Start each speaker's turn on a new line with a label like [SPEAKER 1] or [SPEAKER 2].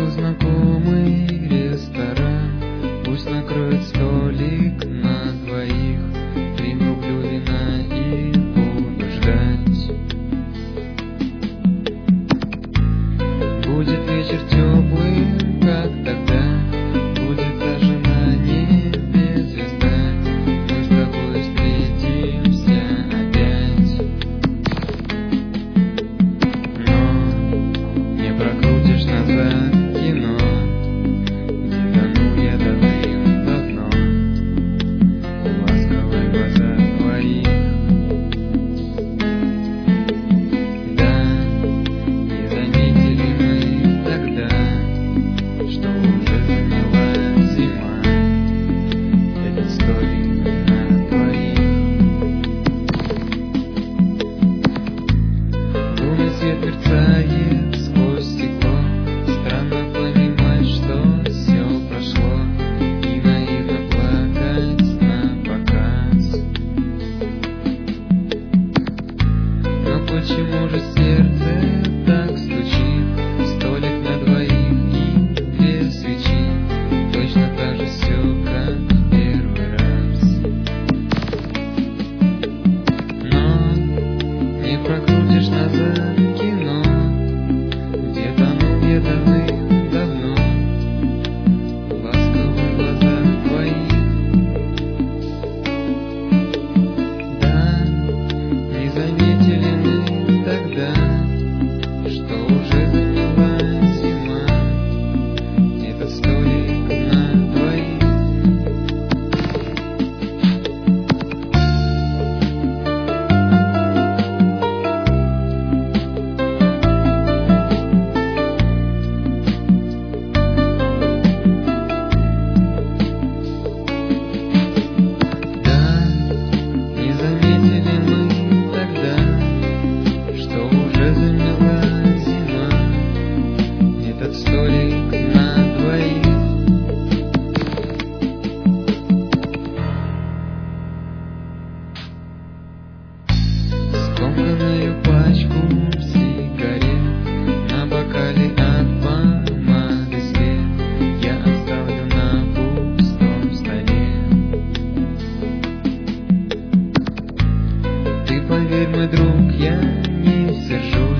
[SPEAKER 1] знакомый ресторан, пусть накроет столик на двоих. Приму вина и буду ждать. Будет вечер теплый, как тогда, будет даже на небе звезда. Мы с тобой встретимся опять. Но не прокрутишь назад кино, где тону я давным-давно в ласковых глазах твоих. Да, не заметили мы тогда, что уже заняла зима этот столик на двоих. Лунный свет мерцает сквозь стекло, странно понимать, что все прошло, и наивно плакать напоказ. Но почему же сердце так стучит? Столик на двоих и две свечи, точно так же все, как в первый раз. Но не прокрутишь назад кино, где тонул я давным-давно в ласковых глазах твоих. Да, не заметили мы тогда, что уже заняла зима этот столик на двоих. Да, не заметили мы тогда, что уже заняла зима этот столик на двоих. Скомканную пачку сигарет на бокале от помады след я оставлю на пустом столе. Ты поверь, мой друг, я не сержусь.